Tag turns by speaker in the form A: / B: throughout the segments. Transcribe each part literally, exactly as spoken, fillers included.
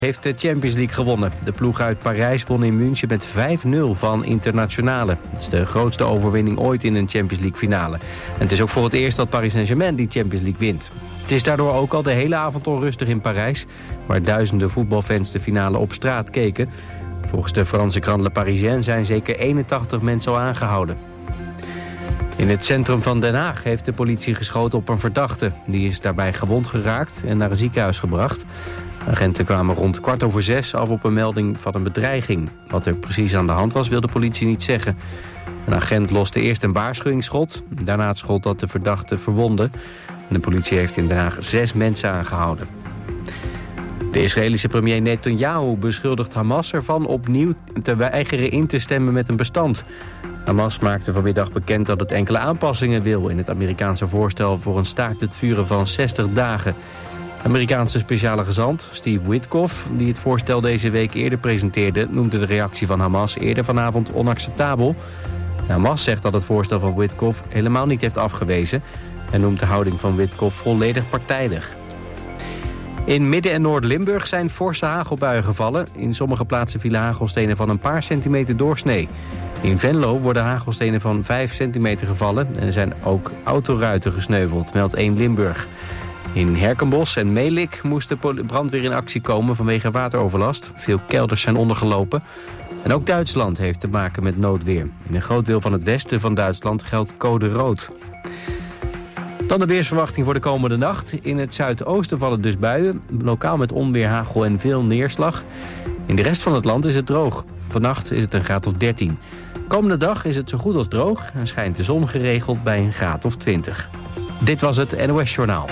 A: heeft de Champions League gewonnen. De ploeg uit Parijs won in München met vijf nul van Internationale. Dat is de grootste overwinning ooit in een Champions League finale. En het is ook voor het eerst dat Paris Saint-Germain die Champions League wint. Het is daardoor ook al de hele avond onrustig in Parijs, waar duizenden voetbalfans de finale op straat keken. Volgens de Franse krant Le Parisien zijn zeker eenentachtig mensen al aangehouden. In het centrum van Den Haag heeft de politie geschoten op een verdachte. Die is daarbij gewond geraakt en naar een ziekenhuis gebracht. Agenten kwamen rond kwart over zes af op een melding van een bedreiging. Wat er precies aan de hand was, wil de politie niet zeggen. Een agent loste eerst een waarschuwingsschot. Daarna het schot dat de verdachte verwondde. De politie heeft in Den Haag zes mensen aangehouden. De Israëlische premier Netanyahu beschuldigt Hamas ervan opnieuw te weigeren in te stemmen met een bestand. Hamas maakte vanmiddag bekend dat het enkele aanpassingen wil in het Amerikaanse voorstel voor een staakt het vuren van zestig dagen. Amerikaanse speciale gezant Steve Witkoff, die het voorstel deze week eerder presenteerde, noemde de reactie van Hamas eerder vanavond onacceptabel. Hamas zegt dat het voorstel van Witkoff helemaal niet heeft afgewezen en noemt de houding van Witkoff volledig partijdig. In Midden- en Noord-Limburg zijn forse hagelbuien gevallen. In sommige plaatsen vielen hagelstenen van een paar centimeter doorsnee. In Venlo worden hagelstenen van vijf centimeter gevallen en er zijn ook autoruiten gesneuveld, meldt één Limburg. In Herkenbos en Melik moest de brandweer in actie komen vanwege wateroverlast. Veel kelders zijn ondergelopen. En ook Duitsland heeft te maken met noodweer. In een groot deel van het westen van Duitsland geldt code rood. Dan de weersverwachting voor de komende nacht. In het zuidoosten vallen dus buien. Lokaal met onweer, hagel en veel neerslag. In de rest van het land is het droog. Vannacht is het een graad of dertien. Komende dag is het zo goed als droog en schijnt de zon geregeld bij een graad of twintig. Dit was het N O S Journaal.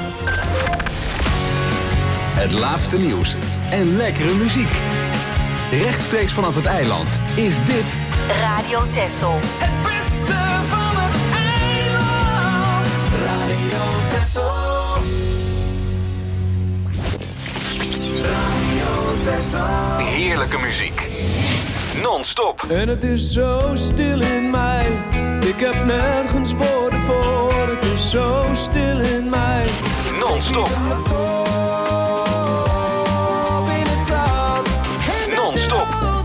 B: Het laatste nieuws en lekkere muziek. Rechtstreeks vanaf het eiland is dit
C: Radio Texel.
D: Het beste van het eiland. Radio Texel. Radio Texel.
B: heerlijke muziek. Non-stop.
E: En het is zo stil in mij. Ik heb nergens woorden voor. Het is zo stil in mij.
B: Non-stop. Non-stop.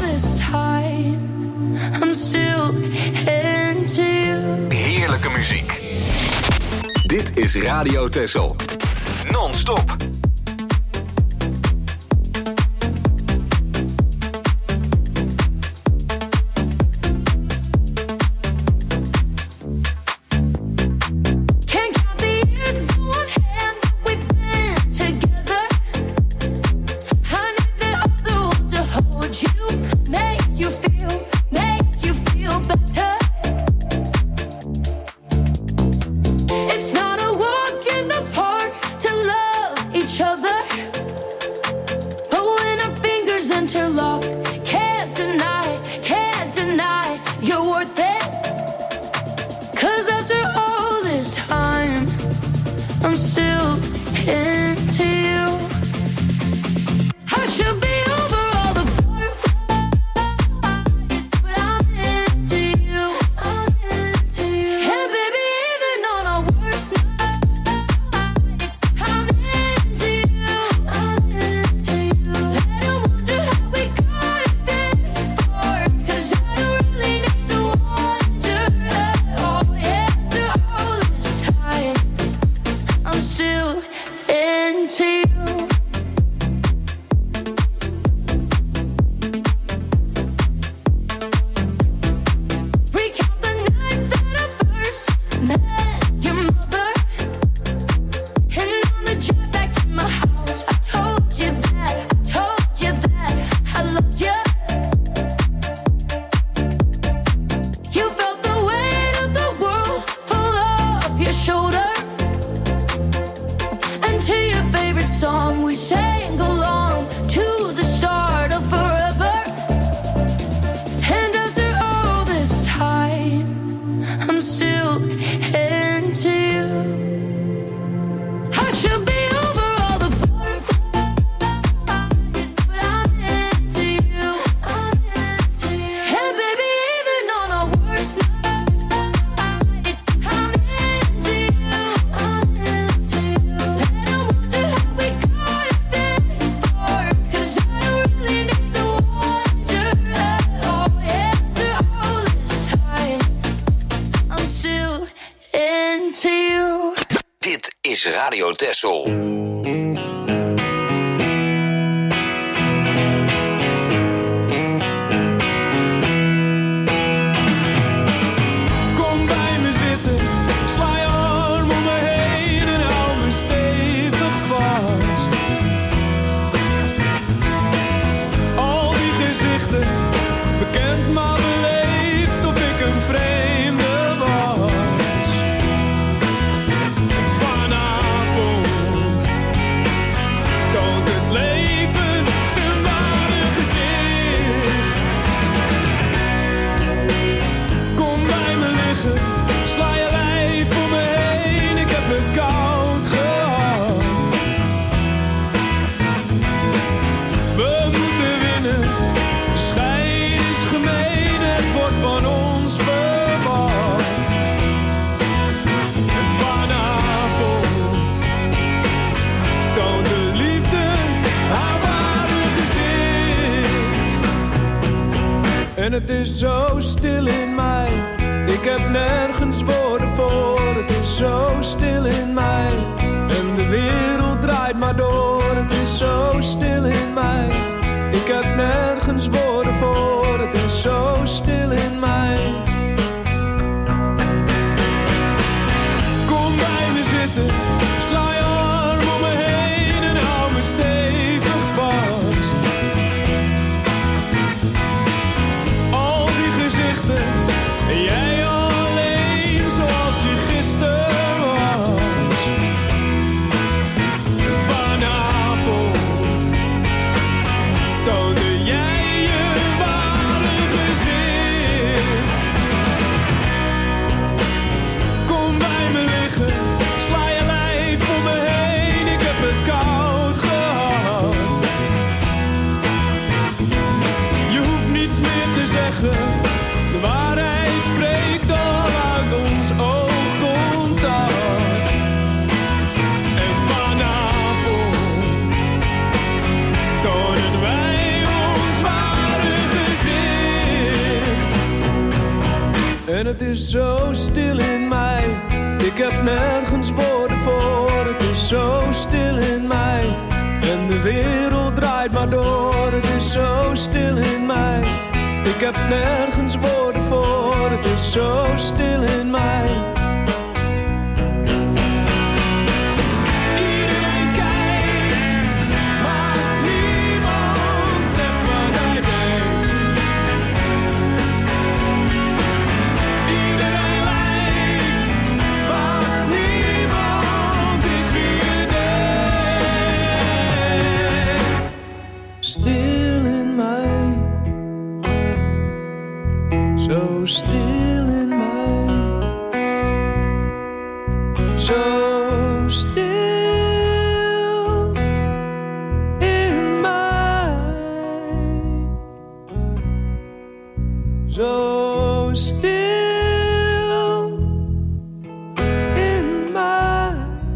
B: Heerlijke muziek. Dit is Radio Texel. Non-stop.
F: It's not a walk in the park to love each
C: is Radio Texel.
E: En het is zo stil in mij, ik heb nergens woorden voor. Het is zo stil in mij, en de wereld draait maar door. Het is zo stil in mij, ik heb nergens woorden voor. Het is zo stil in mij. Kom bij me zitten, sla je arm om me heen en hou me stevig vast. En jij alleen zoals je gisteren was. En vanavond toonde jij je ware gezicht. Kom bij me liggen, sla je lijf om me heen. Ik heb het koud gehad. Je hoeft niets meer te zeggen. De waarheid spreekt al uit ons oogcontact. En vanavond tonen wij ons ware gezicht. En het is zo stil in mij, ik heb nergens woorden voor. Het is zo stil in mij, en de wereld draait maar door. Het is zo stil in mij, ik heb nergens woorden voor, het is zo stil in mij. Iedereen kijkt, maar niemand zegt wat hij denkt. Iedereen lijkt, maar niemand is wie je denkt. Stil in mij. Zo stil in mij, zo stil in mij, zo stil in mij.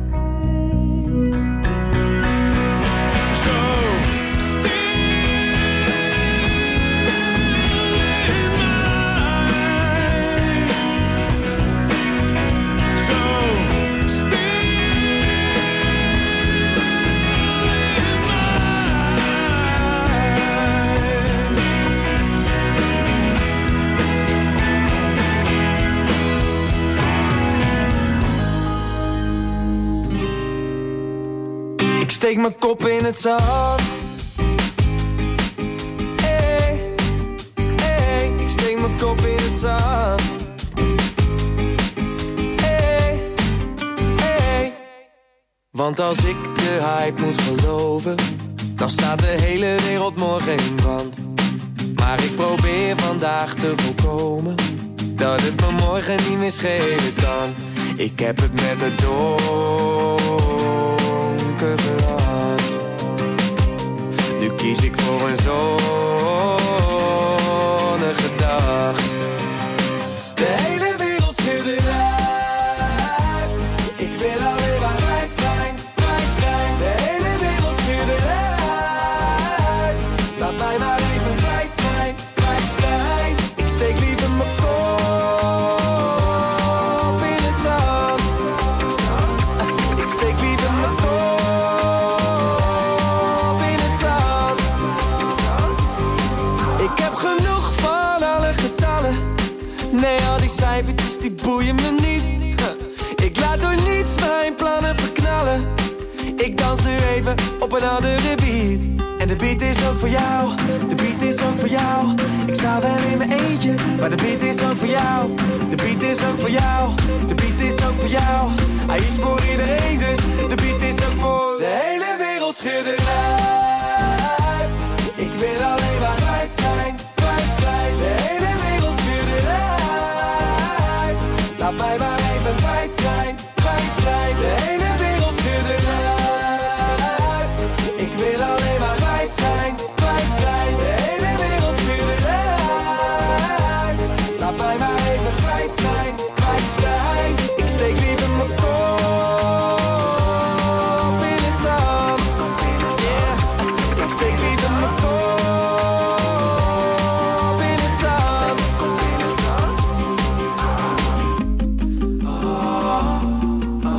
F: Steek mijn kop in het zand. Hey, hey, ik steek mijn kop in het zand. Hey, hey. Want als ik de hype moet geloven, dan staat de hele wereld morgen in brand. Maar ik probeer vandaag te voorkomen dat het me morgen niet meer schelen kan. Ik heb het met het donker gehad. Nu kies ik voor een zonnige dag. De hele wereld schildert uit. Ik wil alleen maar kwijt zijn, kwijt zijn. De hele wereld schildert uit. Laat mij maar even kwijt zijn, kwijt zijn. Ik steek liever mijn kop in het zand. Ik steek liever cijfertjes die boeien me niet. Ik laat door niets mijn plannen verknallen. Ik dans nu even op een andere beat. En de beat is ook voor jou, de beat is ook voor jou. Ik sta wel in mijn eentje, maar de beat is ook voor jou. De beat is ook voor jou, de beat is ook voor jou. Hij is voor iedereen, dus de beat is ook voor de hele wereld. Schud eruit. Ik wil alleen maar kwijt zijn, kwijt zijn. De hele wereld schud eruit. Laat mij maar even kwijt zijn, kwijt zijn. De hele wereld schud eruit. Ik wil alleen maar kwijt zijn, kwijt zijn. De hele wereld schud eruit. Laat mij maar even kwijt zijn, kwijt zijn. Ik steek liever mijn kop in het zand. Yeah, ik steek liever mijn kop in het zand. Oh, oh,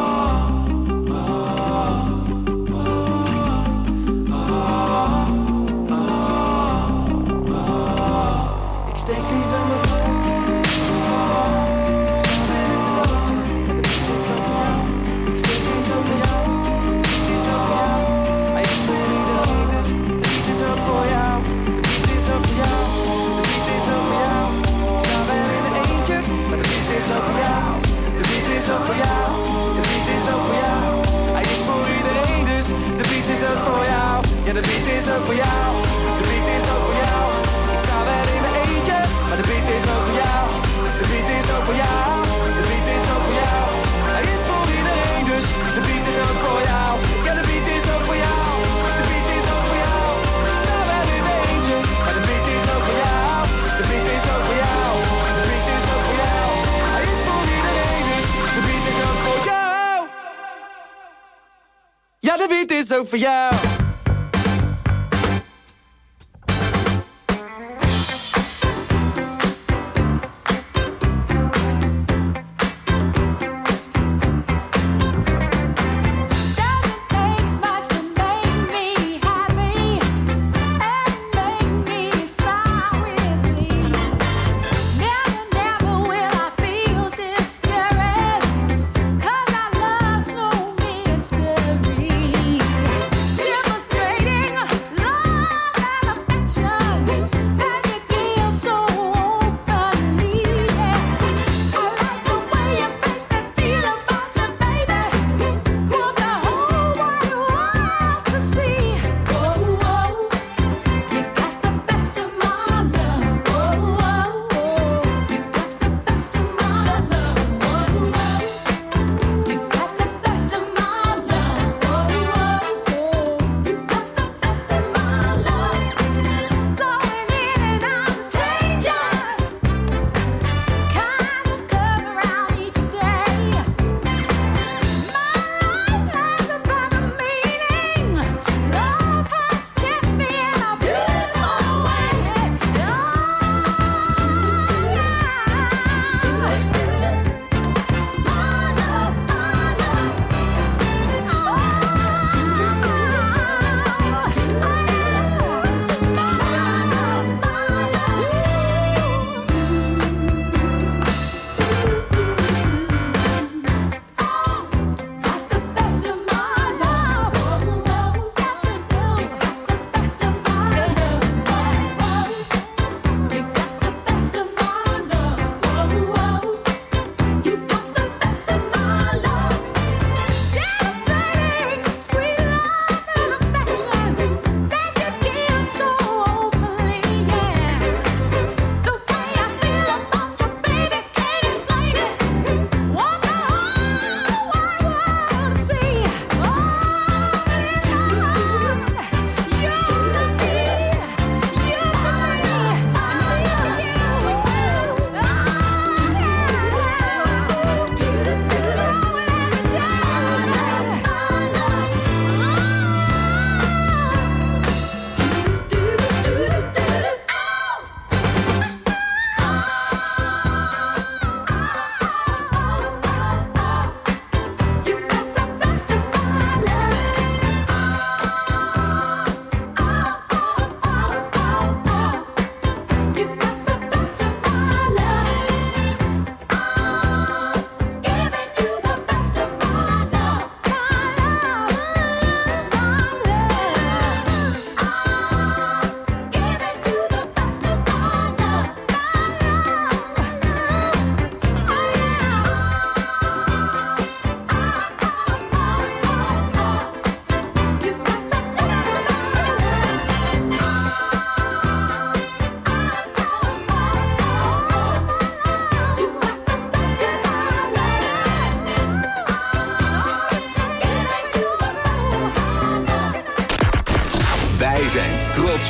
F: ik steek liever mijn kop in het zand. De beat is ook voor jou. Ik steek liever voor jou. De beat is ook voor jou. Hij is voor iedereen, dus de beat is ook voor jou. De beat is ook voor jou. De beat is ook voor jou. Ik sta wel in een eentje, maar de beat is ook voor jou. De beat is ook voor jou. De beat is ook voor jou. Hij is voor iedereen, dus de beat is ook voor jou. Ja, de beat is ook voor jou. De beat is ook voor jou. Ik sta wel in mijn eentje, maar de beat is ook voor jou. De beat is ook voor jou. De beat is ook voor jou. Hij is voor iedereen, dus de beat is ook voor jou. Ja, de beat is ook voor jou. De beat is ook voor jou. Ik sta wel in mijn eentje, maar de beat is ook voor jou. De beat is ook voor jou. De beat is ook voor jou. Hij is voor iedereen, dus de beat is ook voor jou. Ja, de beat is ook voor jou.
C: Never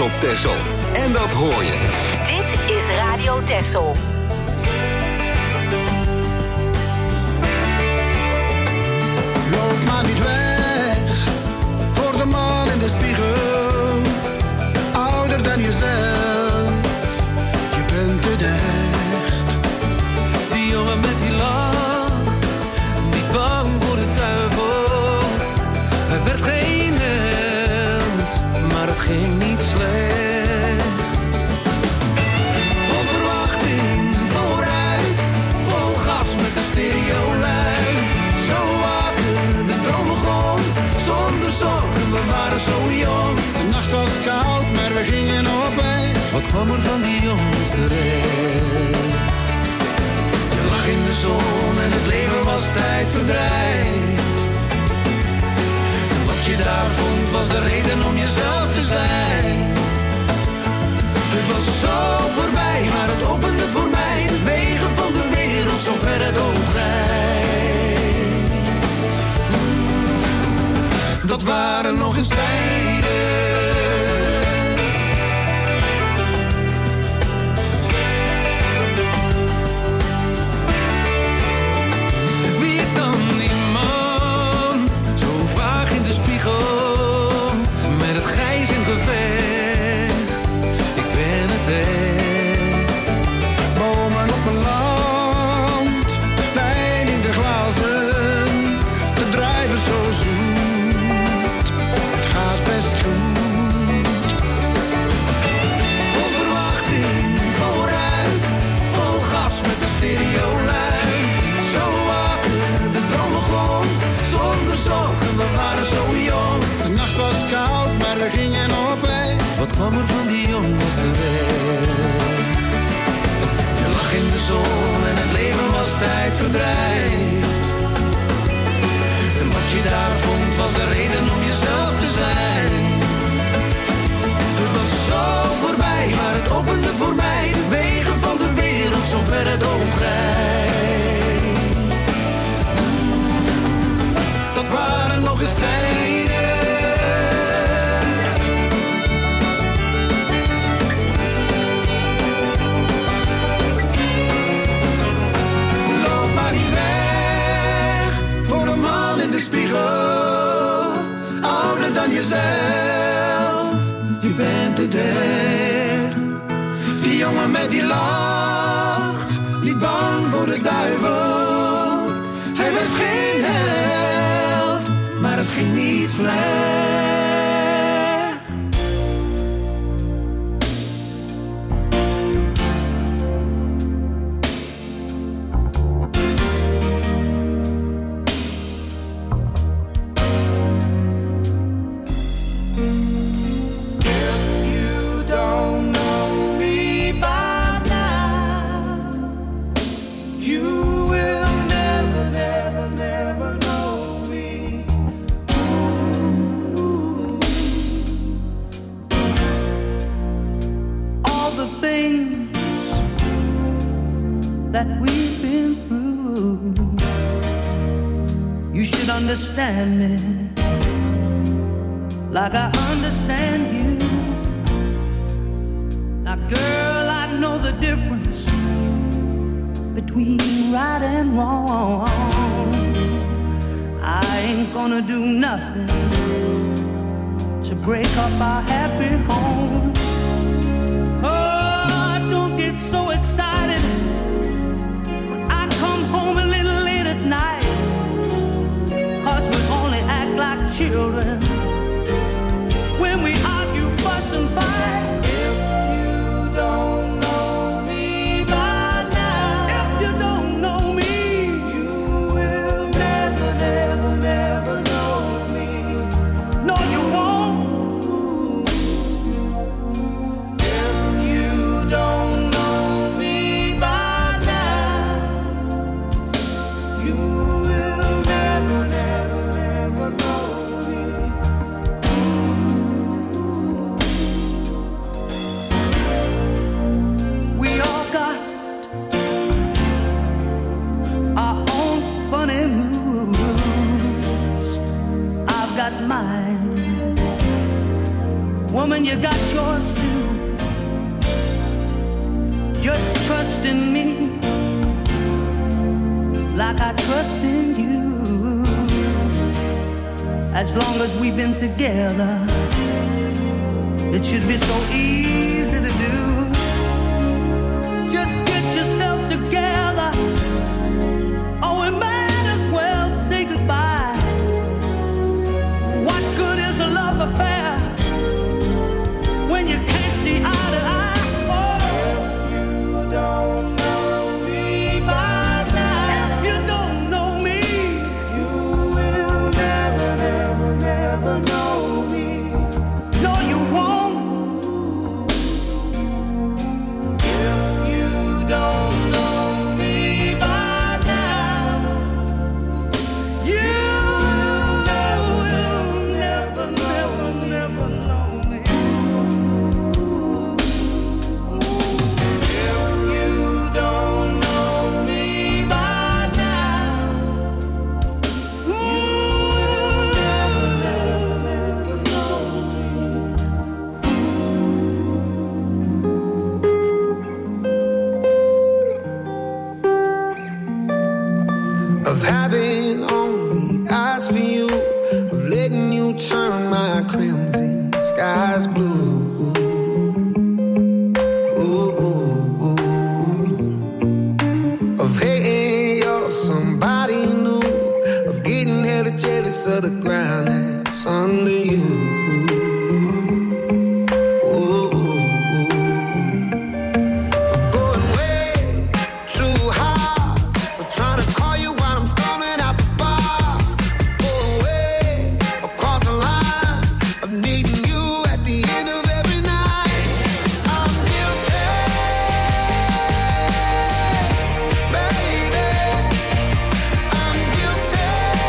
B: op Texel. En dat hoor je.
C: Dit is Radio Texel.
G: Loop maar niet weg voor de man in de spiegel. Ouder dan jezelf, je bent te dicht.
E: Die jongen met die lach, niet bang voor de duivel. Hij werd geen held, maar het ging niet slecht. Vol verwachting, vooruit, vol gas met de stereo luid. Zo wakker, de droom begon, zonder zorgen, we waren zo jong.
G: De nacht was koud, maar we gingen op weg.
E: Wat kwam er van die jongens terecht? Je lag in de zon en het leven was tijdverdrijf. En wat je daar vond was de reden om jezelf te zijn. Het was zo voorbij, maar het opende voor mij de wegen van de wereld, zo ver het oog reikt. Dat waren nog eens tijden. Wie is dan die man, zo vaag in de spiegel, met het grijs in gevecht? Ik ben het echt.
G: Bomen op mijn land, wijn in de glazen, te drijven zo zoet, het gaat best goed.
E: Vol verwachting, vooruit, vol gas met de stereo luid. Zo wakker, de droom begon, zonder zorgen, we waren zo jong.
G: De nacht was koud, maar we gingen op weg.
E: Wat kwam er van die jongens terecht? Je lag in de zon en het leven was tijdverdrijf. En wat je daar vond was de reden om jezelf te zijn. Het was zo voorbij, maar het opende voor mij de wegen van de wereld, zo ver het oog reikt. Dat waren nog eens tijden.
G: Loop maar niet weg voor een man in de spiegel, ouder dan jezelf, je bent het echt. Die jongen met die lach, niet bang voor de duivel. Hij werd geen held, maar het ging niet slecht.
F: You don't know me by now. You will never, never, never know me. Ooh.
H: All the things that we've been through, you should understand me like I understand you. Now girl, I know the difference between right and wrong. I ain't gonna do nothing to break up our happy home. Oh, don't get so excited when I come home a little late at night, 'cause we only act like children when we argue, fuss and fight.
F: If you don't know me by now,
H: If you don't know me,
F: you will never, never, never know me.
H: no you won't. as long as we've been together. It should be so easy to do. Just get yourself together, or we might as well say goodbye. What good is a love affair when you can't see eye to eye? Oh, if you don't know me by now, if you don't know me, you will never, never, never know me. No, you won't. If you don't know me by now, you will never, never, never know me. If you don't know me by now, you will never, never, never know
G: of having only eyes for you, of letting you turn my crimson skies blue. Ooh, ooh, ooh. Of hating you're somebody new, of getting hella jealous of the ground that's under you. Ooh, ooh, of going way too hard, of trying to call you while I'm storming out the bar. Going way across the line, of needing you at the end of every night. I'm guilty, baby. I'm guilty,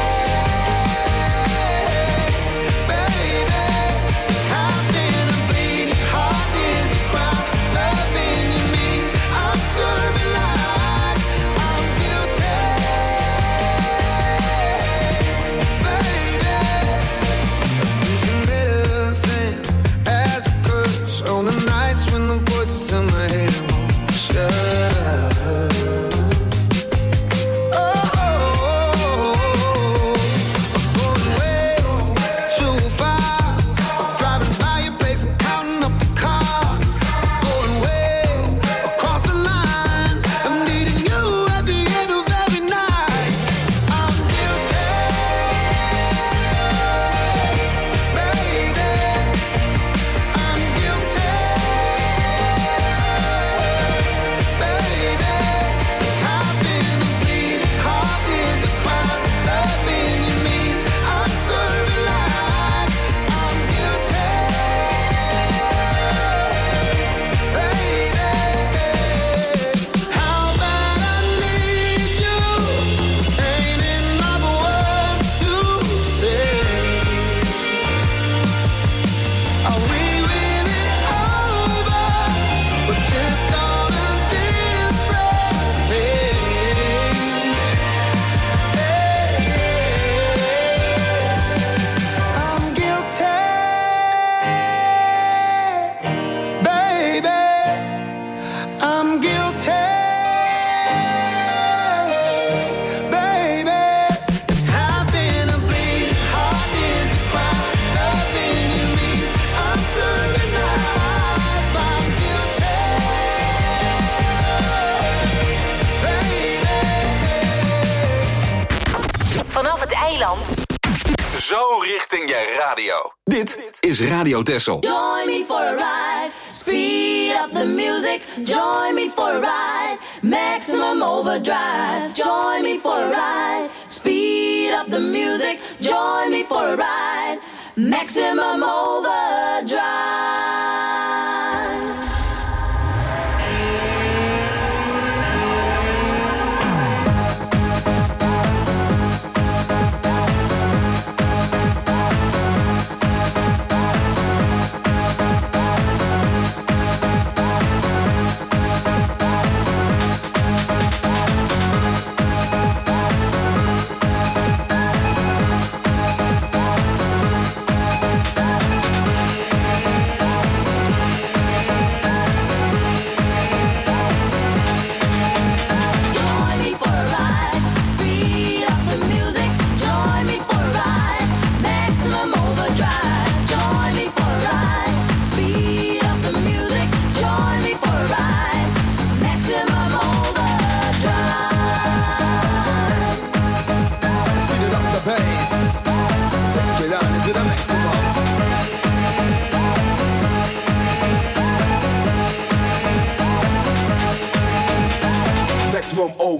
G: baby. I've been a bleeding heart is a crime. Loving you means I'm serving life. I'm guilty, baby. Using medicine as a curse on the nights when the voices in my head won't shut up. Oh, I'm going way too far. I'm driving by your place and counting up the cars. Going way across the line. I'm needing you at the end of every night. I'm guilty, baby. I'm guilty, baby. I've been a bleeding heart is a crime. Loving you means I'm serving life. I'm guilty, baby. How bad I need you, ain't enough words to say. Are we really over, but just on a different page? I'm guilty, baby. I'm guilty, baby. I've been a bleeding heart is a crime. Loving you means I'm serving life. I'm guilty, baby.
C: Vanaf het eiland.
B: Zo richting je radio. Dit is Radio Texel.
I: Join me for a ride. Speed up the music. Join me for a ride. Maximum overdrive. Join me for a ride. Speed up the music. Join me for a ride. Maximum overdrive.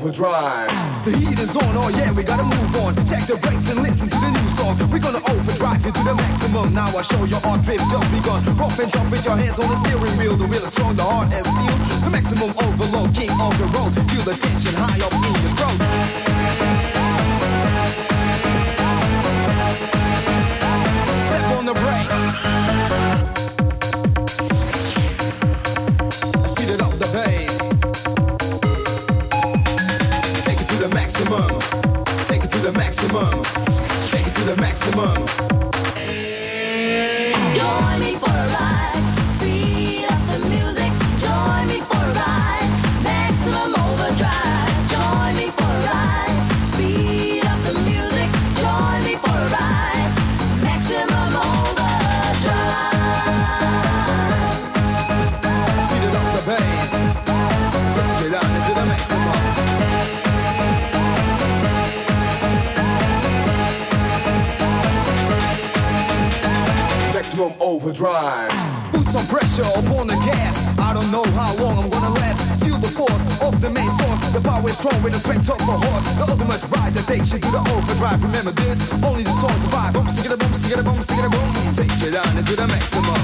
F: overdrive. The heat is on, oh yeah, we gotta move on. Check the brakes and listen to the new song. We're gonna overdrive it to the maximum. Now I show your art drift just begun. Rough and jump with your hands on the steering wheel. The wheel is strong, the heart as steel. The maximum overload, king on the road. Feel the tension high up in your throat. Step on the brakes. Speed it up the bass. Take it to the maximum. Take it to the maximum. Take it to the maximum.
I: Join me for a ride. Speed up the music. Join me for a ride. Maximum overdrive. Join me for a ride. Speed up the music. Join me for a ride. Maximum overdrive.
F: Speed it up the bass. Take it down into the maximum. Maximum overdrive. Put some pressure upon the gas. I don't know how long I'm gonna last. Feel the force of the main source. The power is strong with the strength of a horse. The ultimate ride that takes you to the overdrive. Remember this, only the strong survive. Boom, stick it a boom, stick it a boom, stick it a boom. Take it down into the maximum.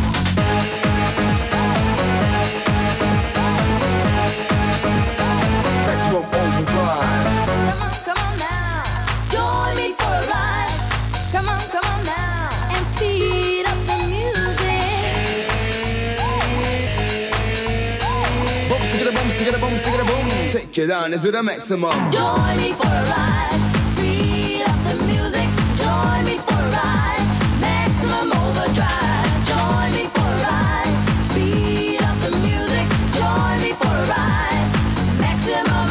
F: Maximum overdrive.
I: Come on, come on now. Join me for a ride. Come on, come on now. And speed up the music.
F: Boom, stick it a boom, stick it a boom, stick it a boom. Take it down into the maximum.
I: Join me for a ride. Speed up the music. Join me for a ride. Maximum overdrive. Join me for a ride. Speed up the music. Join me for a ride. Maximum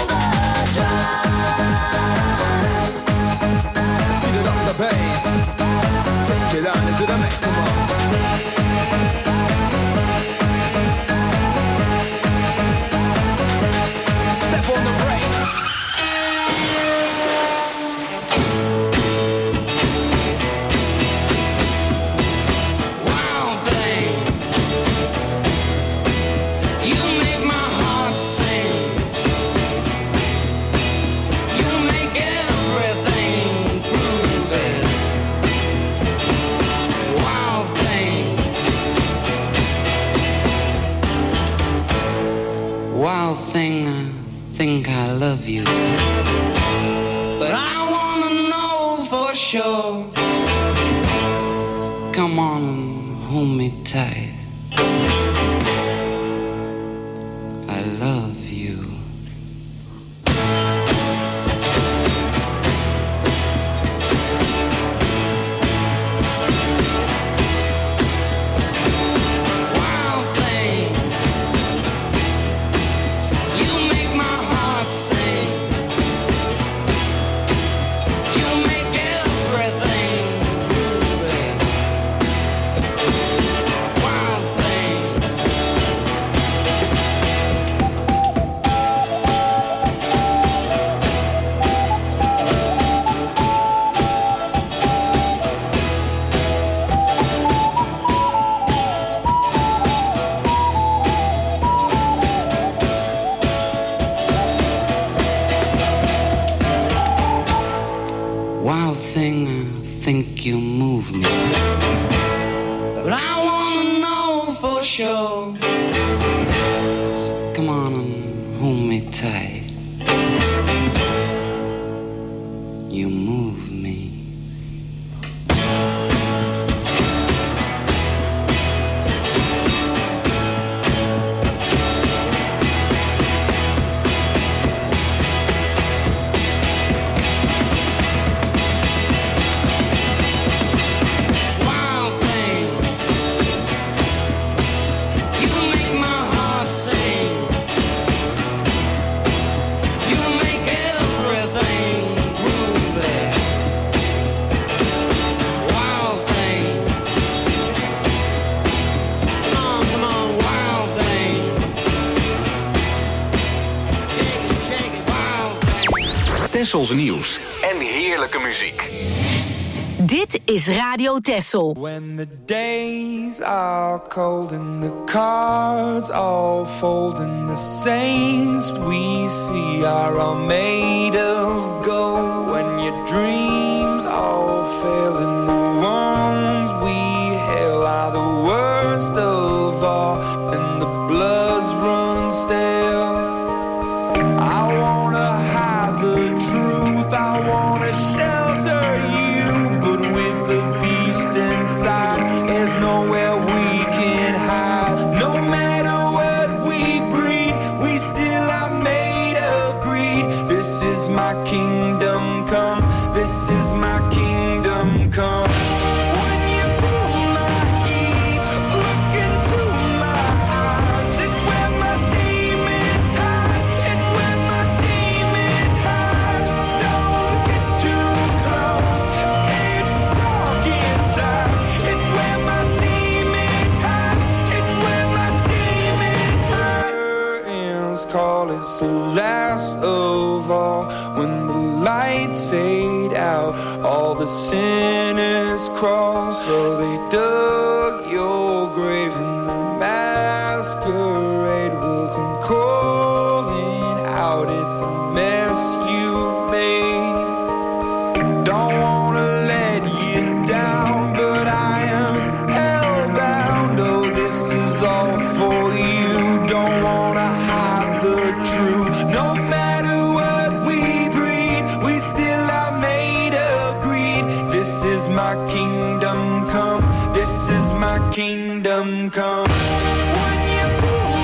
I: overdrive.
F: Speed it up the bass. Take it down into the maximum. Step on the brakes.
G: Wild thing, you make my heart sing. You make everything groovy. Wild thing, wild thing, I think I love you, but I wanna know for sure. Come on and hold me tight. I love you. Wild thing, you make my heart sing. You make everything groovy. Wild thing. Wild thing, I think you move me, but I wanna know for sure. So come on and hold me tight. You move me. Wild thing, you make my heart sing. You make everything groovy. Wild thing, come on, come on, wild thing. Shake it, shake it, wild thing.
B: Tessels nieuws en heerlijke muziek.
C: Dit is Radio Texel.
F: When the days are cold and the cards all fold and the saints we see are all made of gold. When your dreams all fail and the ones we hail are the worst of all and the bloods run stale. I wanna hide the truth, I wanna shelter you, but with the beast inside, there's nowhere we can hide. No matter what we breed, we still are made of greed. This is my kingdom come, this is my kingdom come. When you feel my heat, look into my eyes, it's where my demons hide, it's where my demons hide. Don't get too close, it's dark inside, it's where my demons hide, it's where my demons hide. Curtains call, it's the last of all. When the lights fade out, all the sinners crawl. So they dug your grave and the masquerade will come calling out at the mess you've made. Don't wanna let you down, but I am hellbound. Oh, this is all for you. Don't wanna hide the truth. No matter what we breed, we still are made of greed. This is my kingdom come, this is my kingdom come. When you feel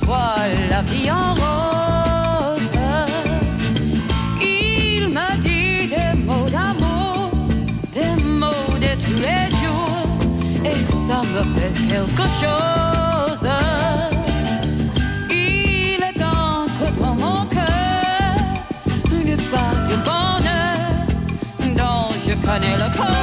J: vois la vie en rose. Il me dit des mots d'amour, des mots de tous les jours, et ça me fait quelque chose. Il est entre dans mon cœur une part de bonheur dont je connais le corps.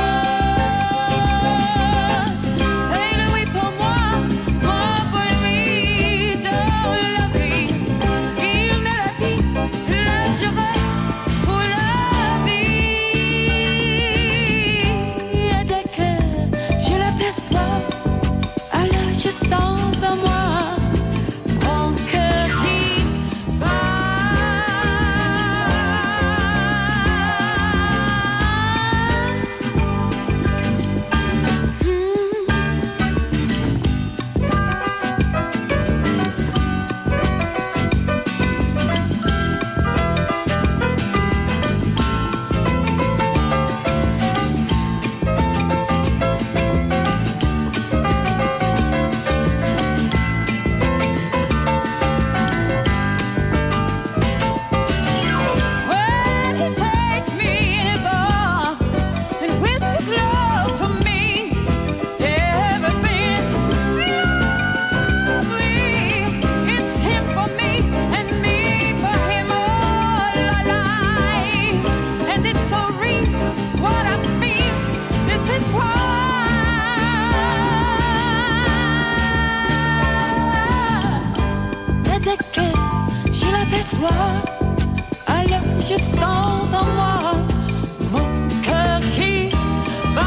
J: Alors je sens en moi mon cœur qui bat.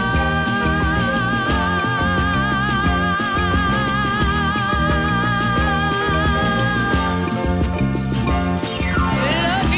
J: La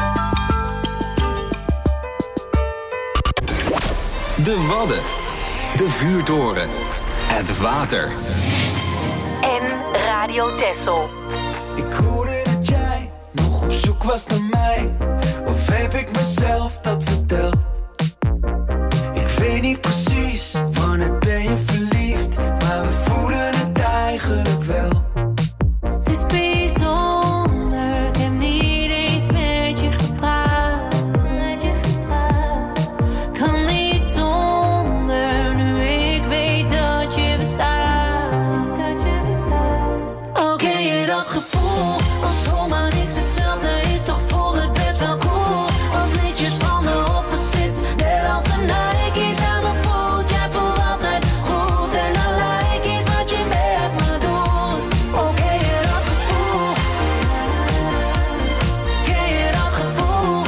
B: De Wadden. De vuurtoren. Het water.
C: En Radio Texel.
F: Ik hoorde dat jij nog op zoek was naar mij. Of heb ik mezelf dat verteld? Ik weet niet precies wanneer ben je verliefd, maar we voelen het eigenlijk wel.
K: Het is bijzonder, ik heb niet eens met je gepraat. Met je gepraat. Kan niet zonder, nu ik weet dat je bestaat. Dat je bestaat. Oh, ken je dat gevoel? Als zomaar niks hetzelfde is, toch voelt het best wel cool. Als liedjes van de opposites, net als de Nike's aan mijn voet. Jij voelt altijd goed en dan lijkt iets wat je met me doet. Oh, ken je dat gevoel? Ken je dat gevoel?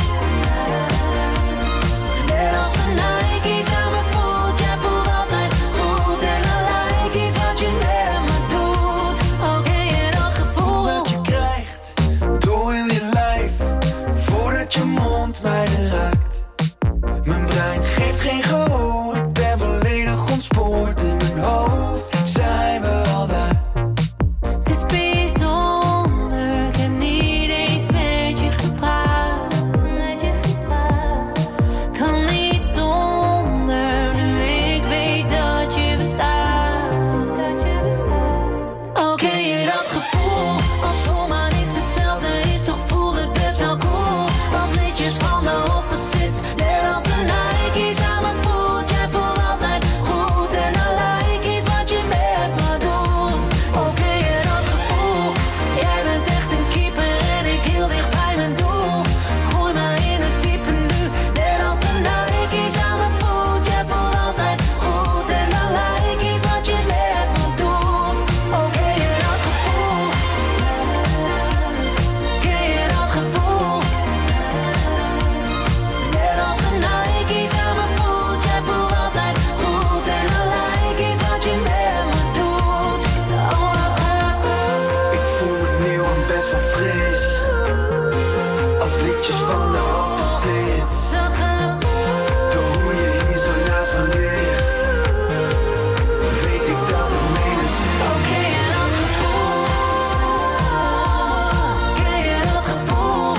K: Net als de Nike's aan mijn voet. Jij voelt altijd goed en dan lijkt iets wat je met me doet. Oh, ken je dat gevoel?
F: Dat je krijgt door heel je lijf, voordat je mond mij raakt. Mijn brein geeft geen gehoor, ik ben volledig ontspoord. In mijn hoofd zijn we al daar.
K: Het is bijzonder, ik heb niet eens met je gepraat. Met je gepraat. Kan niet zonder, nu ik weet dat je bestaat. Dat je bestaat. Oh, ken je dat gevoel? Als zomaar niks hetzelfde is, toch voelt het best wel cool. Als liedjes van de opposites, net als de Nike's aan mijn voet. Jij voelt altijd goed en dan lijkt iets wat je met me doet. Oh, ken je dat gevoel? Jij bent echt een keeper en ik heel dicht bij mijn doel. Gooi me in het diepe nu, net als de Nike's aan mijn voet. Jij voelt altijd goed en dan lijkt iets wat je met me doet. Oh, ken je dat gevoel? Ken je dat gevoel? Net als de Nike's aan mijn voet. Jij voelt altijd goed en dan lijkt iets wat je met me doet. Oh, dat gaat goed.
F: Ik voel me nieuw en best wel fris, als liedjes van de opposites.
K: Dat gaat goed.
F: Door hoe je hier zo naast me ligt, weet ik dat het menens is.
K: Oh, ken je dat gevoel? Ken je dat gevoel?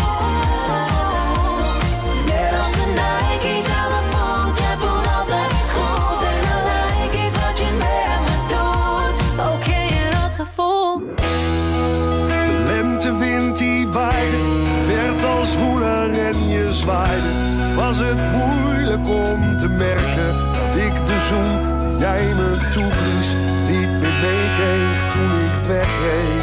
K: Net als de Nike's aan mijn voet. Jij voelt altijd goed en dan lijkt iets wat je met me doet. Oh, ken je dat gevoel?
E: De lentewind die waaide, werd als woeler en je zwaaide. Was het moeilijk om te merken dat ik de zoen die jij me toeblies niet meer meekreeg toen ik wegreed.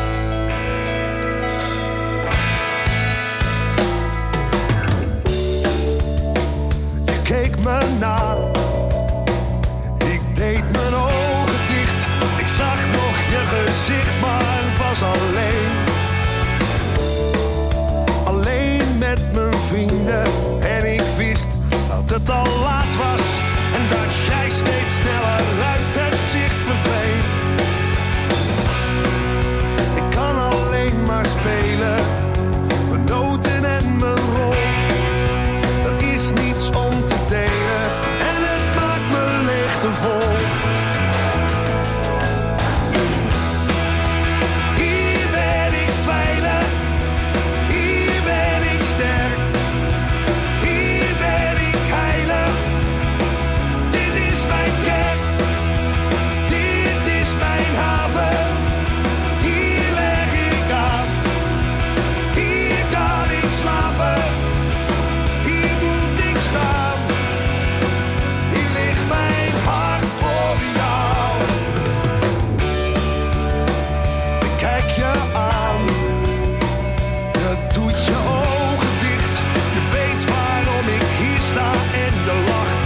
E: Je keek me na, ik deed mijn ogen dicht. Ik zag nog je gezicht, maar was alleen. Alleen met mijn vrienden en ik wist dat het al laat was en dat jij steeds sneller uit het zicht verdween. Ik kan alleen maar spelen, mijn noten en mijn rol. Er is niets om te delen en het maakt me leegte vol. Hier ben ik veilig, hier ben ik sterk, hier ben ik heilig. Dit is mijn kerk, dit is mijn haven. Hier leg ik aan, hier kan ik slapen, hier moet ik staan. Hier ligt mijn hart voor jou. Ik kijk je aan, je doet je ogen dicht. Je weet waarom ik hier sta en je lacht.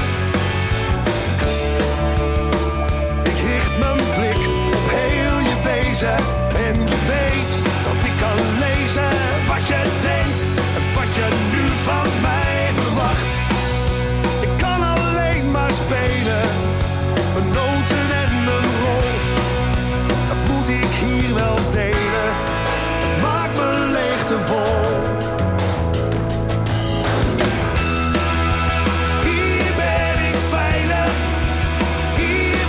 E: Ik richt mijn blik op heel je wezen en je weet dat ik kan lezen wat je denkt en wat je nu van mij verwacht. Ik kan alleen maar spelen, mijn noten en mijn rol. Dat moet ik hier wel delen, het maakt me leegte vol. Hier ben ik veilig, hier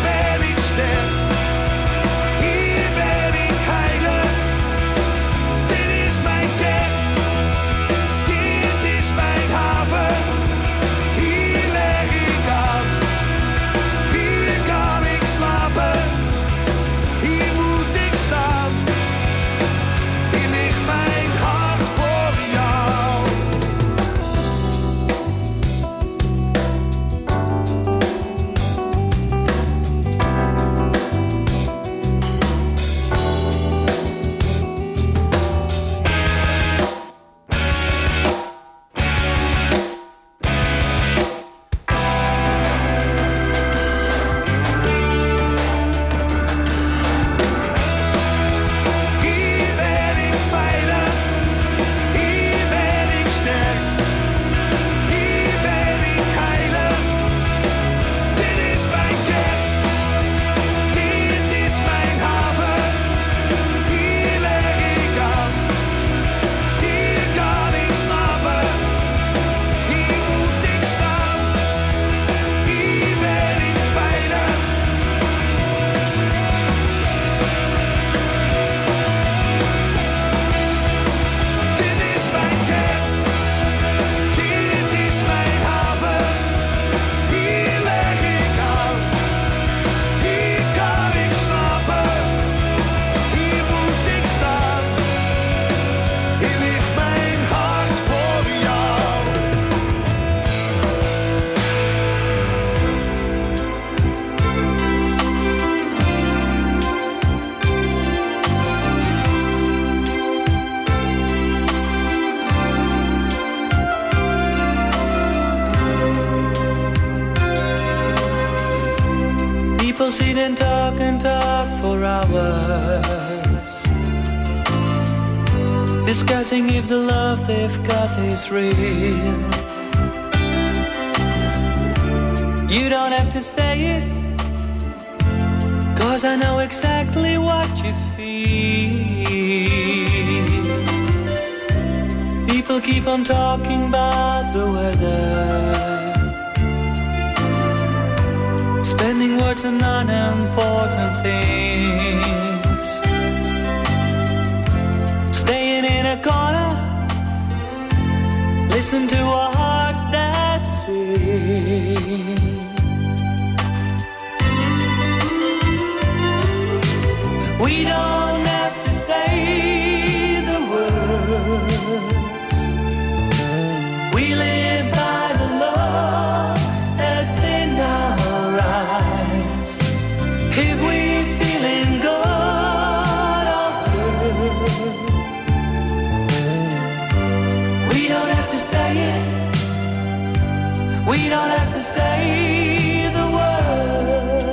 E: sit and talk and talk for hours, discussing if the love they've got is real. You don't have to say it, 'cause I know exactly what you feel. People keep on talking about the weather, spending words on unimportant things, staying in a corner, listen to our hearts that sing. We don't have to say the words, we live by the love that's in our eyes. If we feeling good or hurt, we don't have to say it, we don't have to say the words.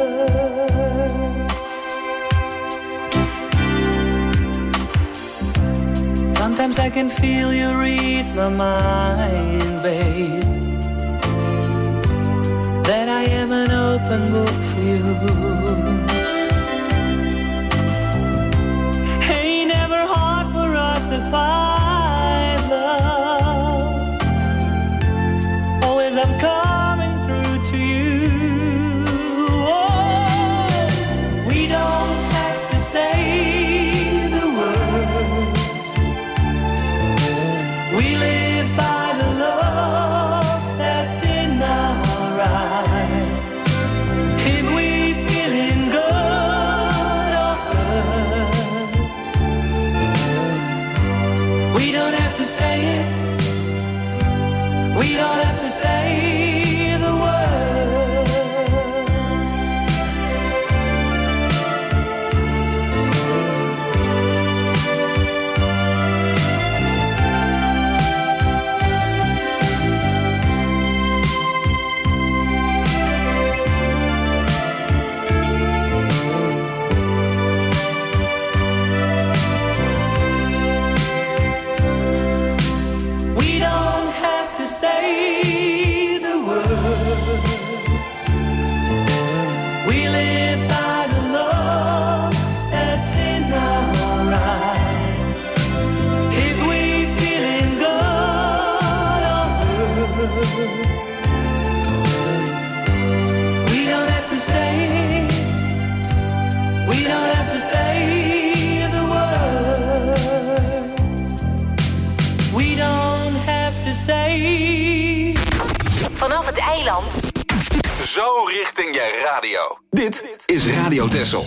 E: Sometimes I can feel you read my mind, babe, that I am an open book for you. Ain't never hard for us to find love, always I'm coming through to you. Oh, we don't have to say the words, we live by the love that's in our eyes. If we feeling good or hurt, we don't have to say it, we don't have to say the words. We don't have to say the words, we live by the love that's in our eyes. If we feeling good or hurt, we don't have to say, we don't have to say the words, we don't have to say.
C: Vanaf het eiland.
B: Zo richting je radio. Dit is Radio Texel.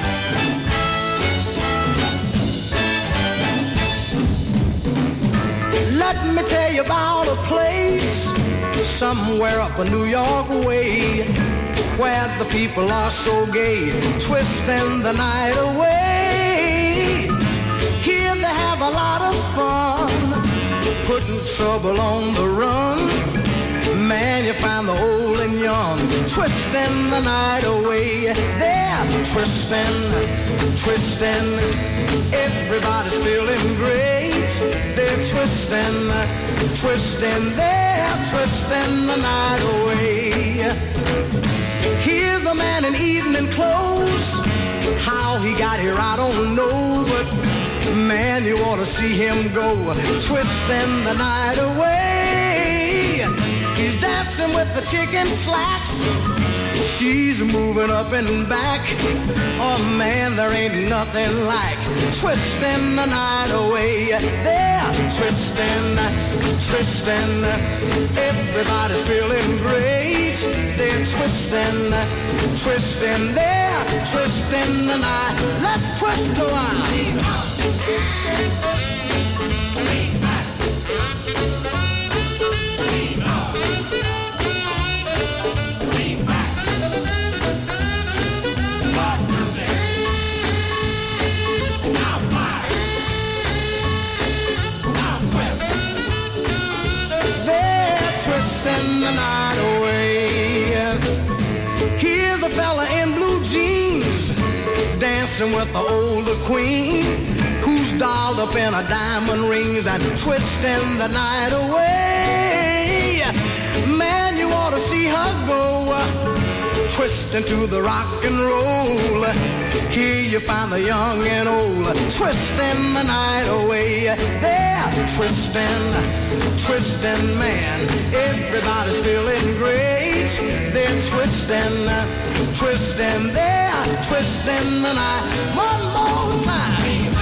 G: Let me tell you about a place somewhere up a New York way, where the people are so gay, twisting the night away. Here they have a lot of fun, putting trouble on the run. Man, you find the old and young twisting the night away. They're twisting, twisting. Everybody's feeling great. They're twisting, twisting. They're twisting the night away. Here's a man in evening clothes. How he got here, I don't know, but man, you ought to see him go, twisting the night away. He's dancing with the chicken slacks. She's moving up and back. Oh man, there ain't nothing like twisting the night away. They're twisting, twisting. Everybody's feeling great. They're twisting, twisting. They're twisting the night. Let's twist a while. Twisting the night away. Here's a fella in blue jeans. dancing with the older queen, who's dolled up in her diamond rings and twisting the night away. Man, you ought to see her go, twisting to the rock and roll. Here you find the young and old, twisting the night away. They're twisting, twisting, man. Everybody's feeling great. They're twisting, twisting, they're twisting the night. One more time.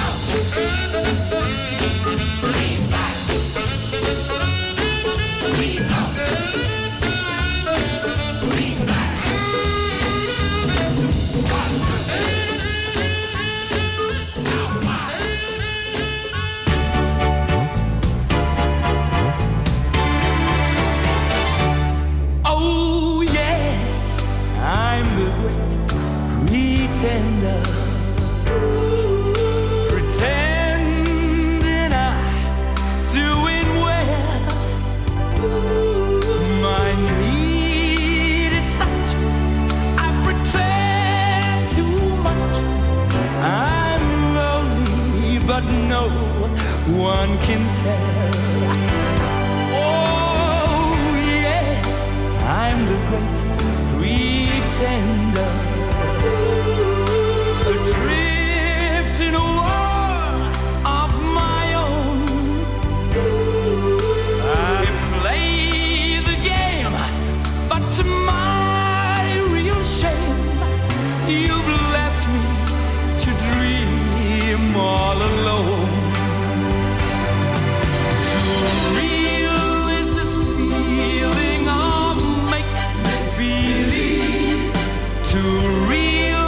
E: Pretender, pretending I'm doing well. My need is such, I pretend too much. I'm lonely, but no one can tell. Oh yes, I'm the great pretender. Adrift in a world of my own, I play the game, but to my real shame, you've left me to dream all alone. Too real is this feeling of make-believe. Too real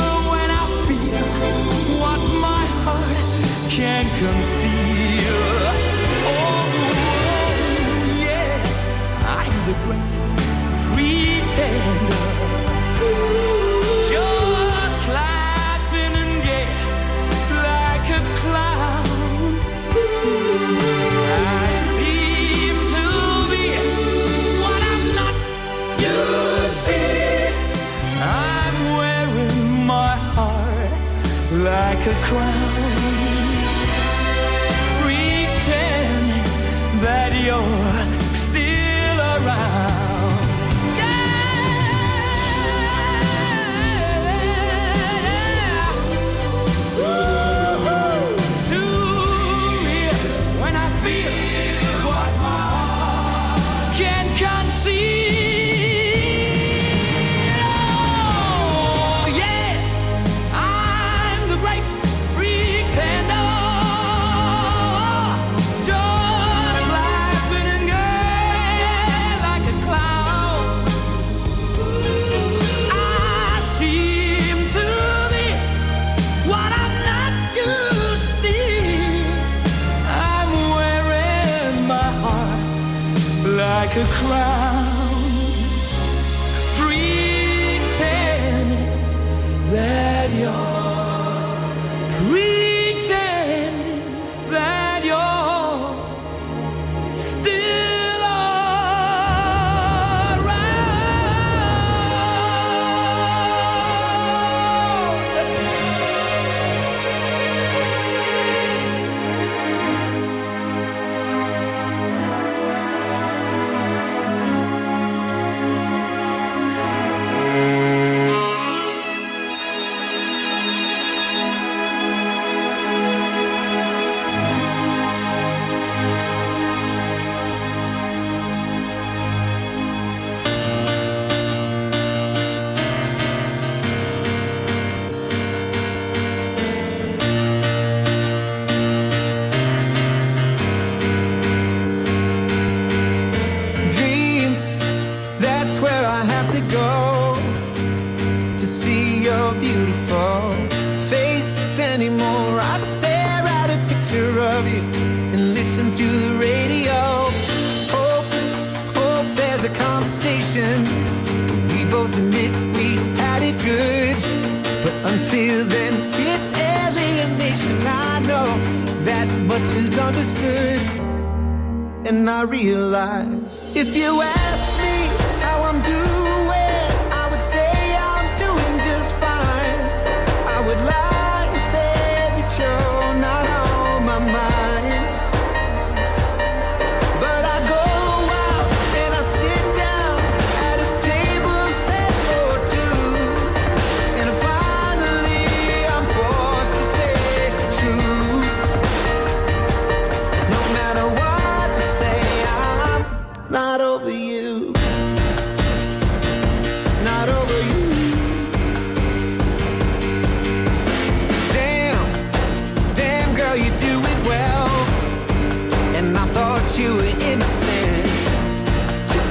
E: can't conceal. Oh, yes, I'm the great pretender. Just laughing and gay like a clown. I seem to be what I'm not. You see, I'm wearing my heart like a crown. That you're still around. Yeah. Ooh, to me, when I feel what my heart can conceive. Oh, yes, I'm the great pretender. Like a crown, pretending that you're, pretending that you're still We both admit we had it good, but until then it's alienation. I know that much is understood, and I realize if you ask me how I'm doing, I would say I'm doing just fine. I would lie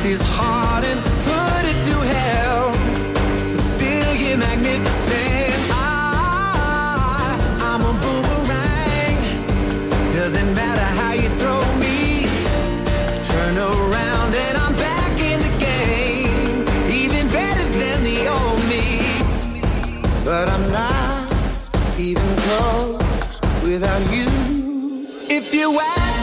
F: this heart and put it through hell. But still you're magnificent. I, I'm a boomerang. Doesn't matter how you throw me. Turn around and I'm back in the game. Even better than the old me. But I'm not even close without you. If you ask